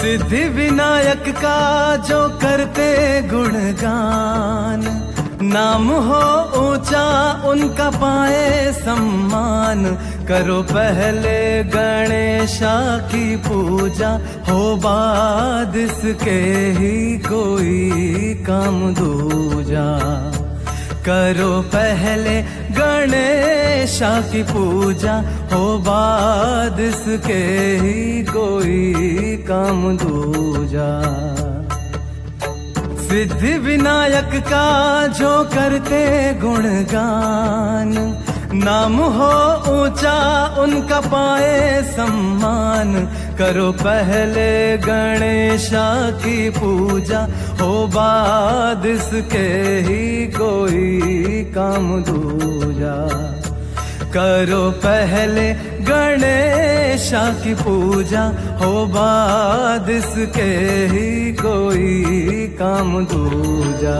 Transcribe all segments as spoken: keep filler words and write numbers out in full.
सिद्धि विनायक का जो करते गुणगान, नाम हो ऊंचा उनका पाए सम्मान। करो पहले गणेशा की पूजा, हो बाद इसके ही कोई काम दूजा। करो पहले गणेशा की पूजा, हो बाद इसके ही कोई काम दूजा। सिद्धि विनायक का जो करते गुणगान, नाम हो ऊंचा उनका पाए सम्मान। करो पहले गणेशा की पूजा, हो बाद इसके ही कोई काम दूजा। करो पहले गणेशा की पूजा, हो बाद इसके ही कोई काम दूजा।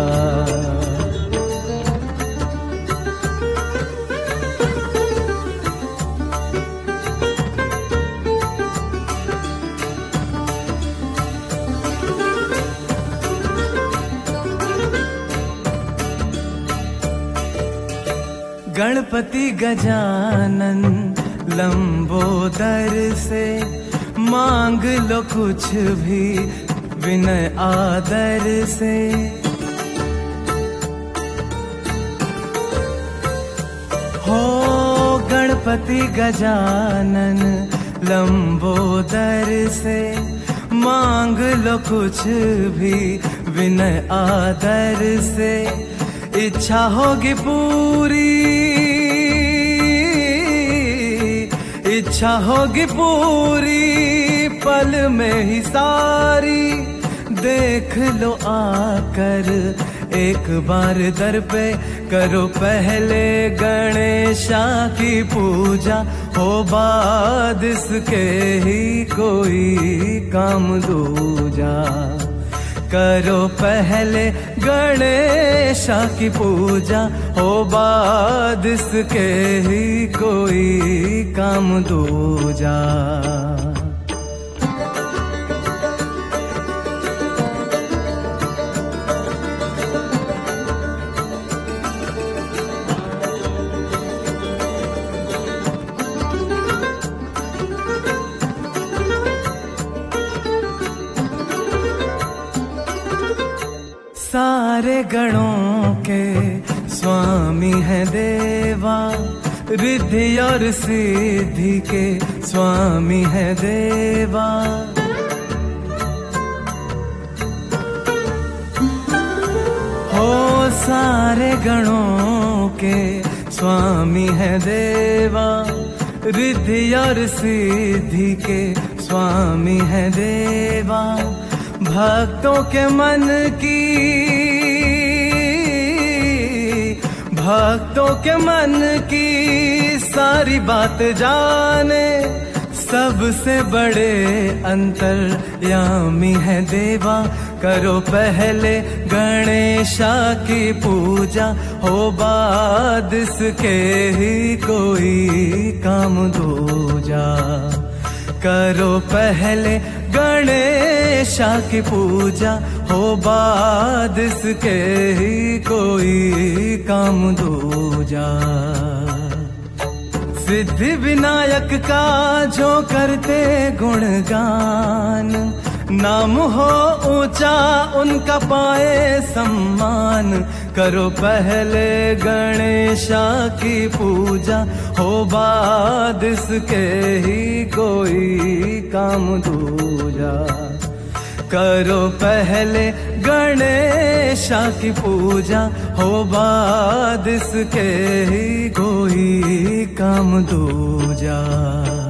गणपति गजानन लंबोदर से, मांग लो कुछ भी विनय आदर से। हो गणपति गजानन लंबोदर से, मांग लो कुछ भी विनय आदर से। इच्छा होगी पूरी, इच्छा होगी पूरी पल में ही सारी। देख लो आकर एक बार दर पे, करो पहले गणेशा की पूजा, हो बाद इसके ही कोई काम दूजा। करो पहले गणेशा की पूजा, हो बाद इसके ही कोई काम दूजा। सारे गणों के स्वामी है देवा, रिद्धि और सिद्धि के स्वामी है देवा। हो सारे गणों के स्वामी है देवा, रिद्धि और सिद्धि के स्वामी है देवा। भक्तों के मन की, भक्तों के मन की सारी बात जाने, सबसे बड़े अंतर्यामी है देवा। करो पहले गणेशा की पूजा, हो बाद इसके ही कोई काम दूजा। करो पहले गणेशा की पूजा, हो बाद इसके ही कोई काम दूजा। सिद्धि विनायक का जो करते गुणगान, नाम हो ऊंचा उनका पाए सम्मान। करो पहले गणेशा की पूजा, हो बाद इसके ही कोई काम दूजा। करो पहले गणेशा की पूजा, हो बाद इसके ही कोई काम दूजा।